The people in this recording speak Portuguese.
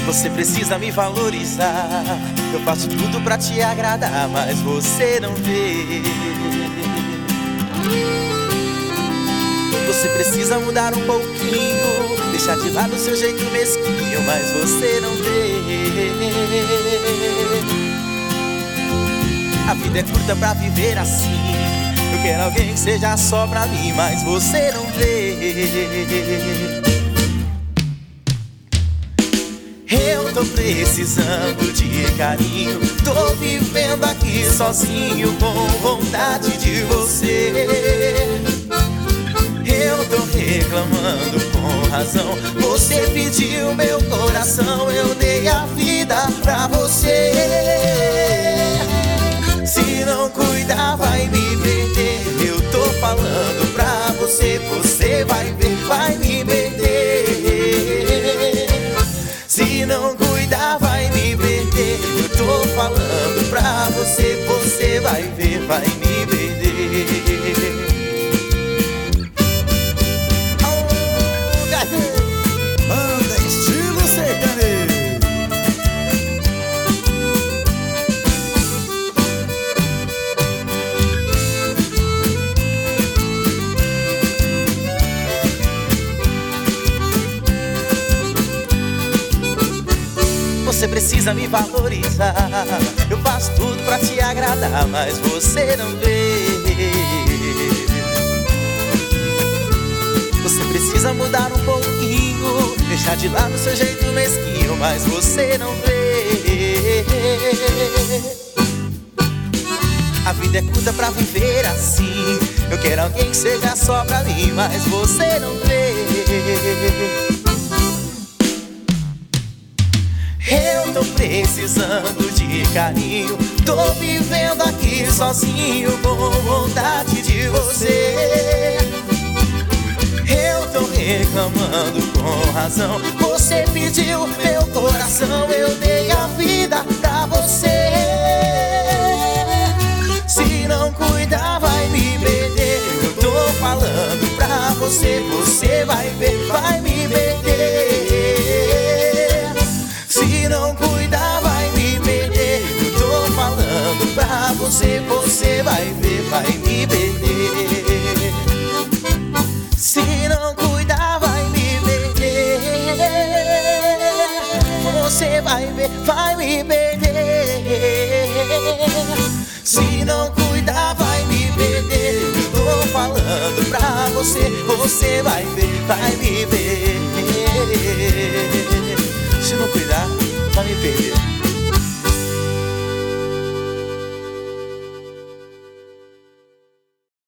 Você precisa me valorizar. Eu faço tudo pra te agradar, mas você não vê. Você precisa mudar um pouquinho, deixar de lado o seu jeito mesquinho, mas você não vê. A vida é curta pra viver assim. Eu quero alguém que seja só pra mim, mas você não vê. Eu tô precisando de carinho, tô vivendo aqui sozinho com vontade de você. Eu tô reclamando com razão, você pediu meu coração, eu dei a vida pra você. Se não cuidar vai me perder, eu tô falando pra você, você vai ver, vai me perder. Se não cuidar vai me perder, eu tô falando pra você, você vai ver, vai me perder. Banda Estilo Sertanejo. Você precisa me valorizar. Eu faço tudo pra te agradar, mas você não vê. Você precisa mudar um pouquinho, deixar de lado o seu jeito mesquinho, mas você não vê. A vida é curta pra viver assim. Eu quero alguém que seja só pra mim, mas você não vê. Eu tô precisando de carinho, tô vivendo aqui sozinho com vontade de você. Eu tô reclamando com razão, você pediu meu coração, eu dei a vida pra você. Se não cuidar vai me perder, eu tô falando pra você, você vai ver, vai me perder. Se não cuidar vai me perder, eu tô falando pra você, você vai ver, vai me perder. Se não cuidar vai me perder, você vai ver, vai me perder. Se não cuidar vai me perder, eu tô falando pra você, você vai ver, vai me perder. Se não cuidar, vai me perder.